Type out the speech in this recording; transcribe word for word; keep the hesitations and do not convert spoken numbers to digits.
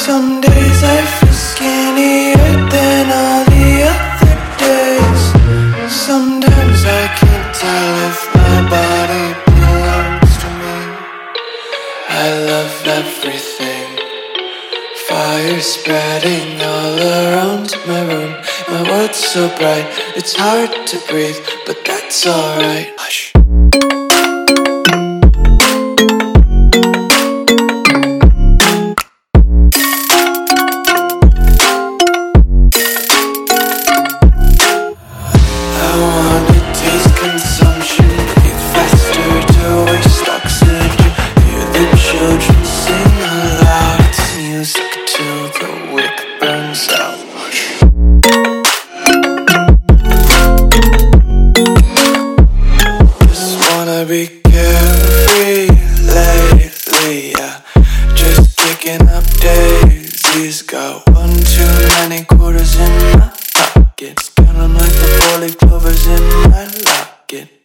Some days I feel skinnier than all the other days. Sometimes I can't tell if my body belongs to me. I love everything. Fire spreading all around my room. My world's so bright, it's hard to breathe, but that's alright. Hush. I wanna taste consumption, breathe faster to waste oxygen. Hear the children sing aloud. It's music till the wick burns out. Just wanna be carefree lately, yeah. Just kicking up daisies, go